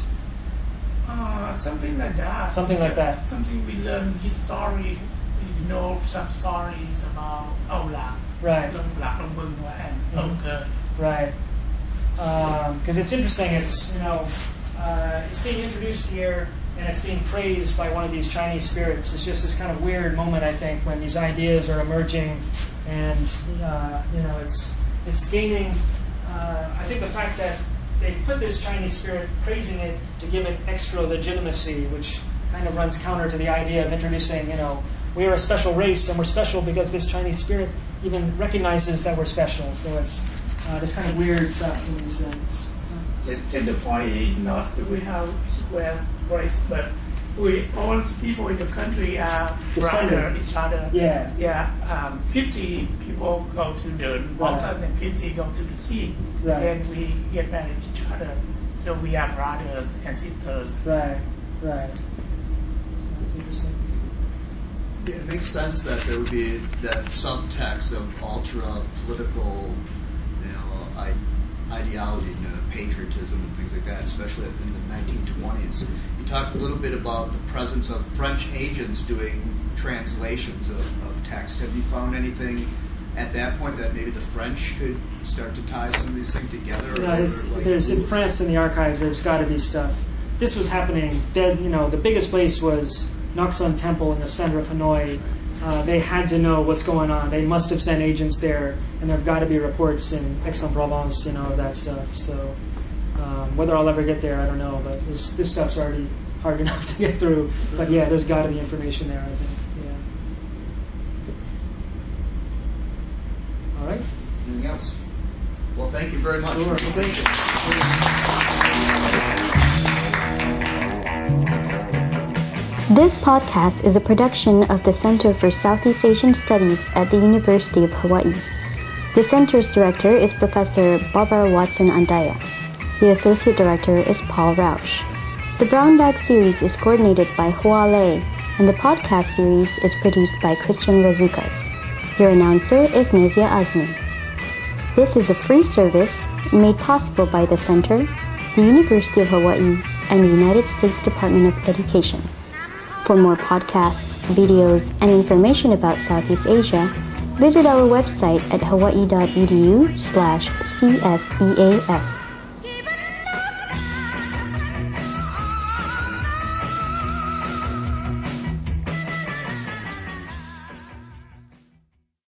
[SPEAKER 6] Uh, something like that.
[SPEAKER 3] Something like that.
[SPEAKER 6] Something we learn history. We know some stories about O L A C.
[SPEAKER 3] Right.
[SPEAKER 6] Long Lac Long Bung and Ogre.
[SPEAKER 3] Right. Because um, it's interesting. It's you know, uh, it's being introduced here, and it's being praised by one of these Chinese spirits. It's just this kind of weird moment, I think, when these ideas are emerging, and uh, you know, it's it's gaining. Uh, I think the fact that they put this Chinese spirit, praising it to give it extra legitimacy, which kind of runs counter to the idea of introducing, you know, we are a special race and we're special because this Chinese spirit even recognizes that we're special. So it's uh, this kind of weird stuff in these things.
[SPEAKER 6] Just the point is not that we have West race, but we all people in the country are brother each other.
[SPEAKER 3] Yeah.
[SPEAKER 6] Yeah. Um, fifty people go to the mountain and fifty go to the sea.
[SPEAKER 3] Right.
[SPEAKER 6] And then we get married each other. So we are brothers and sisters.
[SPEAKER 3] Right. Right. Sounds interesting.
[SPEAKER 2] Yeah, it makes sense that there would be that subtext of ultra political, you know, I, ideology, you know, patriotism and things like that, especially in the nineteen twenties. You talked a little bit about the presence of French agents doing translations of, of text. Have you found anything at that point that maybe the French could start to tie some of these things together?
[SPEAKER 3] No, there's, like there's in France in the archives. There's got to be stuff. This was happening. Dead. You know, the biggest place was Nok Sun Temple in the center of Hanoi. Uh, they had to know what's going on. They must have sent agents there, and there've got to be reports in Aix-en-Provence, you know, that stuff. So um, whether I'll ever get there, I don't know. But this, this stuff's already hard enough to get through. But yeah, there's got to be information there, I think. Yeah. All right.
[SPEAKER 2] Anything else? Well, thank you very much.
[SPEAKER 3] Sure. Thank you.
[SPEAKER 1] This podcast is a production of the Center for Southeast Asian Studies at the University of Hawaii. The center's director is Professor Barbara Watson Andaya. The associate director is Paul Rausch. The Brown Bag series is coordinated by Hoa Lei, and the podcast series is produced by Christian Razukas. Your announcer is Nozia Azmi. This is a free service made possible by the Center, the University of Hawaii, and the United States Department of Education. For more podcasts, videos, and information about Southeast Asia, visit our website at hawaii dot e d u slash C S E A S.